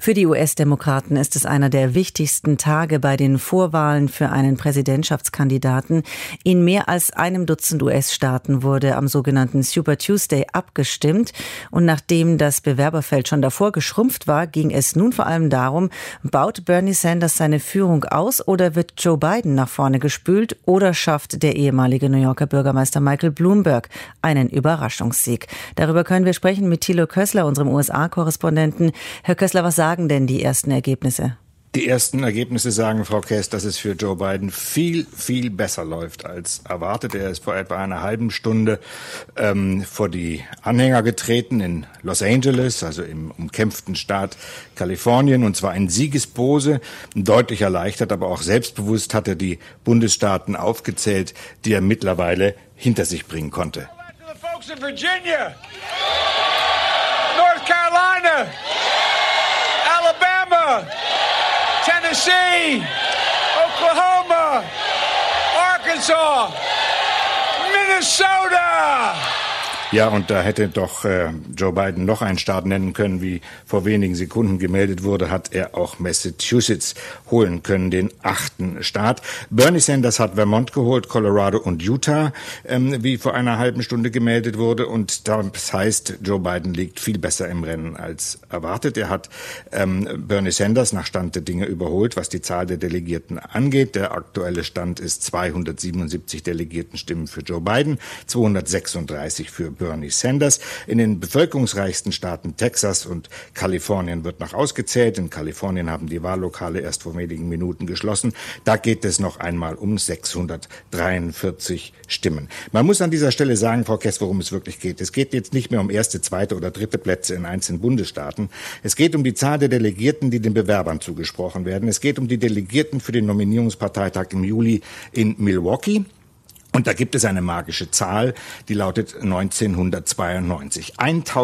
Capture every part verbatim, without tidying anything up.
Für die U S-Demokraten ist es einer der wichtigsten Tage bei den Vorwahlen für einen Präsidentschaftskandidaten. In mehr als einem Dutzend U S-Staaten wurde am sogenannten Super Tuesday abgestimmt. Und nachdem das Bewerberfeld schon davor geschrumpft war, ging es nun vor allem darum, baut Bernie Sanders seine Führung aus oder wird Joe Biden nach vorne gespült oder schafft der ehemalige New Yorker Bürgermeister Michael Bloomberg einen Überraschungssieg? Darüber können wir sprechen mit Thilo Kössler, unserem U S A-Korrespondenten. Herr Kössler, was sagen denn die ersten Ergebnisse? Die ersten Ergebnisse sagen, Frau Kess, dass es für Joe Biden viel, viel besser läuft als erwartet. Er ist vor etwa einer halben Stunde ähm, vor die Anhänger getreten in Los Angeles, also im umkämpften Staat Kalifornien, und zwar in Siegespose. Deutlich erleichtert, aber auch selbstbewusst hat er die Bundesstaaten aufgezählt, die er mittlerweile hinter sich bringen konnte. Virginia, North Carolina, Alabama, Tennessee, Oklahoma, Arkansas, Minnesota. Ja, und da hätte doch äh, Joe Biden noch einen Staat nennen können, wie vor wenigen Sekunden gemeldet wurde, hat er auch Massachusetts holen können, den achten Staat. Bernie Sanders hat Vermont geholt, Colorado und Utah, ähm, wie vor einer halben Stunde gemeldet wurde. Und das heißt, Joe Biden liegt viel besser im Rennen als erwartet. Er hat ähm, Bernie Sanders nach Stand der Dinge überholt, was die Zahl der Delegierten angeht. Der aktuelle Stand ist zweihundertsiebenundsiebzig Delegiertenstimmen für Joe Biden, zweihundertsechsunddreißig für Bernie Sanders. In den bevölkerungsreichsten Staaten Texas und Kalifornien wird noch ausgezählt. In Kalifornien haben die Wahllokale erst vor wenigen Minuten geschlossen. Da geht es noch einmal um sechshundertdreiundvierzig Stimmen. Man muss an dieser Stelle sagen, Frau Kess, worum es wirklich geht. Es geht jetzt nicht mehr um erste, zweite oder dritte Plätze in einzelnen Bundesstaaten. Es geht um die Zahl der Delegierten, die den Bewerbern zugesprochen werden. Es geht um die Delegierten für den Nominierungsparteitag im Juli in Milwaukee. Und da gibt es eine magische Zahl, die lautet neunzehnhundertzweiundneunzig.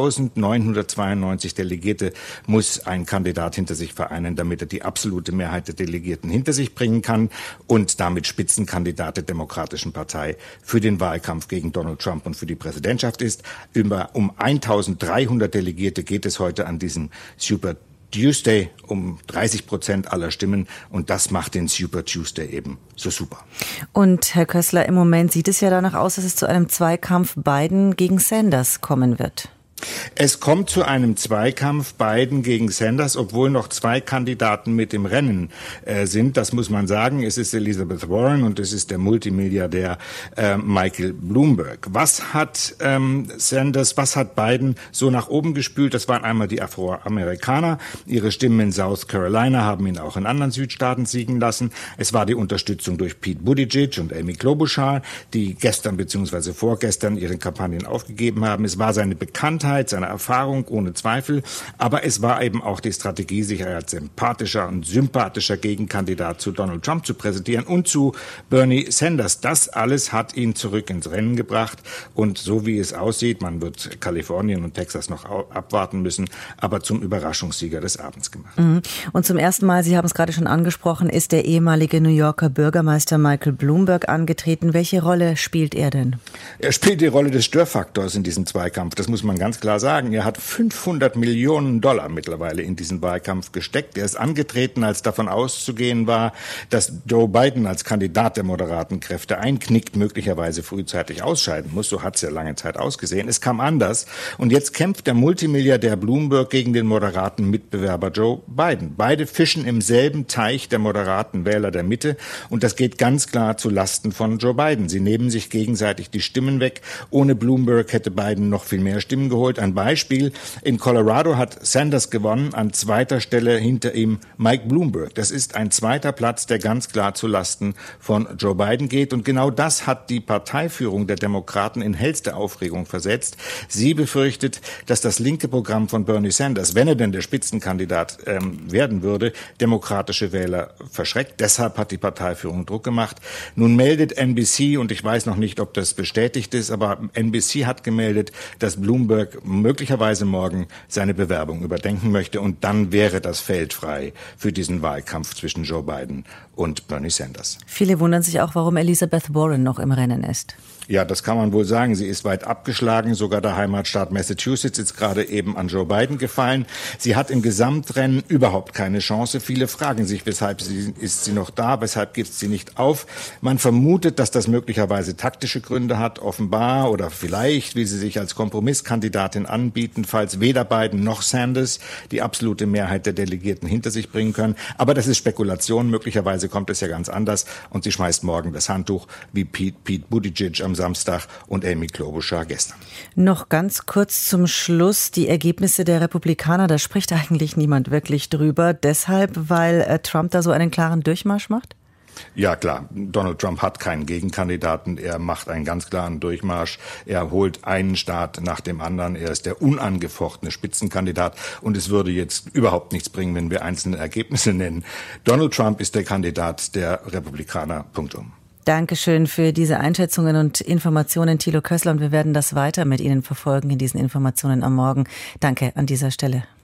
eintausendneunhundertzweiundneunzig Delegierte muss ein Kandidat hinter sich vereinen, damit er die absolute Mehrheit der Delegierten hinter sich bringen kann und damit Spitzenkandidat der Demokratischen Partei für den Wahlkampf gegen Donald Trump und für die Präsidentschaft ist. Über, um eintausenddreihundert Delegierte geht es heute an diesem Super Tuesday, um dreißig Prozent aller Stimmen, und das macht den Super Tuesday eben so super. Und Herr Kössler, im Moment sieht es ja danach aus, dass es zu einem Zweikampf Biden gegen Sanders kommen wird. Es kommt zu einem Zweikampf Biden gegen Sanders, obwohl noch zwei Kandidaten mit im Rennen äh, sind. Das muss man sagen. Es ist Elizabeth Warren und es ist der Multimilliardär äh, Michael Bloomberg. Was hat ähm, Sanders, was hat Biden so nach oben gespült? Das waren einmal die Afroamerikaner. Ihre Stimmen in South Carolina haben ihn auch in anderen Südstaaten siegen lassen. Es war die Unterstützung durch Pete Buttigieg und Amy Klobuchar, die gestern bzw. vorgestern ihre Kampagnen aufgegeben haben. Es war seine Bekanntheit, seine Erfahrung, ohne Zweifel. Aber es war eben auch die Strategie, sich als sympathischer und sympathischer Gegenkandidat zu Donald Trump zu präsentieren und zu Bernie Sanders. Das alles hat ihn zurück ins Rennen gebracht. Und so wie es aussieht, man wird Kalifornien und Texas noch abwarten müssen, aber zum Überraschungssieger des Abends gemacht. Und zum ersten Mal, Sie haben es gerade schon angesprochen, ist der ehemalige New Yorker Bürgermeister Michael Bloomberg angetreten. Welche Rolle spielt er denn? Er spielt die Rolle des Störfaktors in diesem Zweikampf. Das muss man ganz klar sagen. Er hat fünfhundert Millionen Dollar mittlerweile in diesen Wahlkampf gesteckt. Er ist angetreten, als davon auszugehen war, dass Joe Biden als Kandidat der moderaten Kräfte einknickt, möglicherweise frühzeitig ausscheiden muss. So hat es ja lange Zeit ausgesehen. Es kam anders. Und jetzt kämpft der Multimilliardär Bloomberg gegen den moderaten Mitbewerber Joe Biden. Beide fischen im selben Teich der moderaten Wähler der Mitte. Und das geht ganz klar zu Lasten von Joe Biden. Sie nehmen sich gegenseitig die Stimmen weg. Ohne Bloomberg hätte Biden noch viel mehr Stimmen geholt. Ein Beispiel: In Colorado hat Sanders gewonnen, an zweiter Stelle hinter ihm Mike Bloomberg. Das ist ein zweiter Platz, der ganz klar zu Lasten von Joe Biden geht. Und genau das hat die Parteiführung der Demokraten in hellste Aufregung versetzt. Sie befürchtet, dass das linke Programm von Bernie Sanders, wenn er denn der Spitzenkandidat ähm, werden würde, demokratische Wähler verschreckt. Deshalb hat die Parteiführung Druck gemacht. Nun meldet N B C, und ich weiß noch nicht, ob das bestätigt ist, aber N B C hat gemeldet, dass Bloomberg Volk möglicherweise morgen seine Bewerbung überdenken möchte. Und dann wäre das Feld frei für diesen Wahlkampf zwischen Joe Biden und Bernie Sanders. Viele wundern sich auch, warum Elizabeth Warren noch im Rennen ist. Ja, das kann man wohl sagen. Sie ist weit abgeschlagen. Sogar der Heimatstaat Massachusetts ist gerade eben an Joe Biden gefallen. Sie hat im Gesamtrennen überhaupt keine Chance. Viele fragen sich, weshalb sie, ist sie noch da, weshalb gibt sie nicht auf. Man vermutet, dass das möglicherweise taktische Gründe hat, offenbar oder vielleicht, wie sie sich als Kompromisskandidatin anbieten, falls weder Biden noch Sanders die absolute Mehrheit der Delegierten hinter sich bringen können. Aber das ist Spekulation. Möglicherweise kommt es ja ganz anders und sie schmeißt morgen das Handtuch wie Pete, Pete Buttigieg am Samstag und Amy Klobuchar gestern. Noch ganz kurz zum Schluss die Ergebnisse der Republikaner. Da spricht eigentlich niemand wirklich drüber. Deshalb, weil äh, Trump da so einen klaren Durchmarsch macht? Ja, klar. Donald Trump hat keinen Gegenkandidaten. Er macht einen ganz klaren Durchmarsch. Er holt einen Staat nach dem anderen. Er ist der unangefochtene Spitzenkandidat. Und es würde jetzt überhaupt nichts bringen, wenn wir einzelne Ergebnisse nennen. Donald Trump ist der Kandidat der Republikaner. Punktum. Dankeschön für diese Einschätzungen und Informationen, Thilo Kössler. Und wir werden das weiter mit Ihnen verfolgen in diesen Informationen am Morgen. Danke an dieser Stelle.